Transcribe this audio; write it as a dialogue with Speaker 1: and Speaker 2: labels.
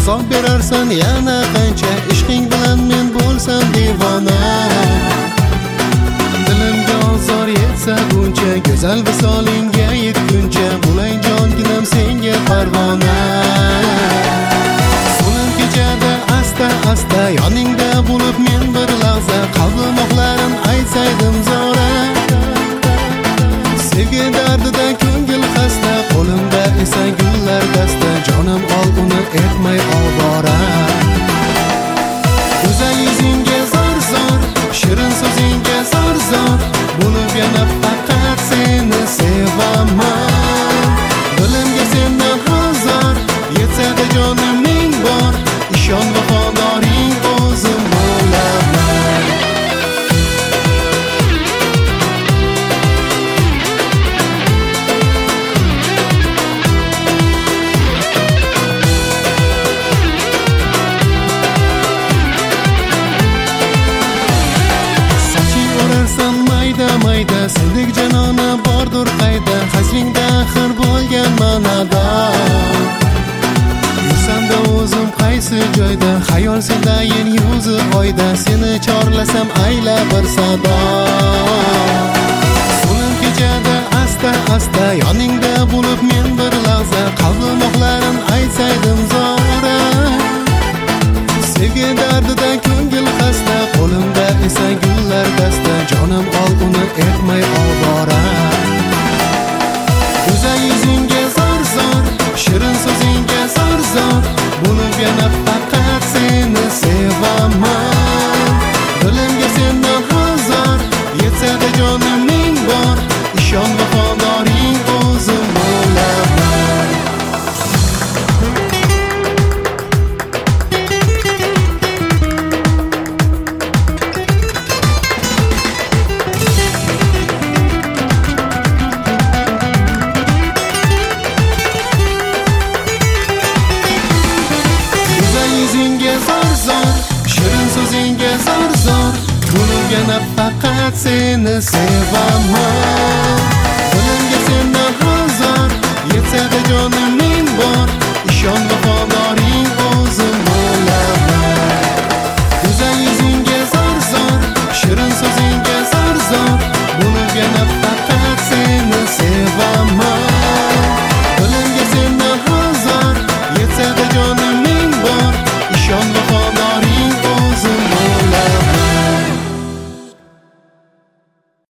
Speaker 1: azob berarsan yana qancha, ishqing bilan men bo'lsam devona. Dilimga ozor yetsa buncha, go'zal visolingga yetguncha, bo'lay jonginam senga parvona. So'lim kechada asta asta yoningda bo'lib men bir lahza, qalbim oqlarin aytsaydim zora. Sevgi dardida ko'ngil xasta, qo'limda esa gullar dasta, jonim ol uni etmay ovora. Go'zal yuzingga zor-zor, shirin so'zingga zor-zor, bo'lib yana faqat seni sevaman. Dilimga sendan hazor, yetsa-da jonim ming bor, ishon vafodoring o'zim bo'laman. Mayda sendek janona bordur qayda, hazlingda axir bo'lgan ma'noda. Yursamda o'zim qaysi joyda, xayol sendayin yuzi oyda, seni chorlasam ayla bir sado. So'lim kechada asta asta yoningda bo'lib men bir lahza, qalbim oqlarin aytsaydim zora. Sevgi dardida ko'ngil xasta, qo'limda esa gullar dasta, jonim ol uni etmay ovora. Go'zal yuzingga zor-zor, shirin so'zingga zor-zor, bo'lib yana faqat seni sevaman. Dilimga sendan hazor, yetsa-da jonim ming bor, ishon vafodoring o'zim bo'laman. Shirin so'zingga zor-zor, bo'lib yana faqat seni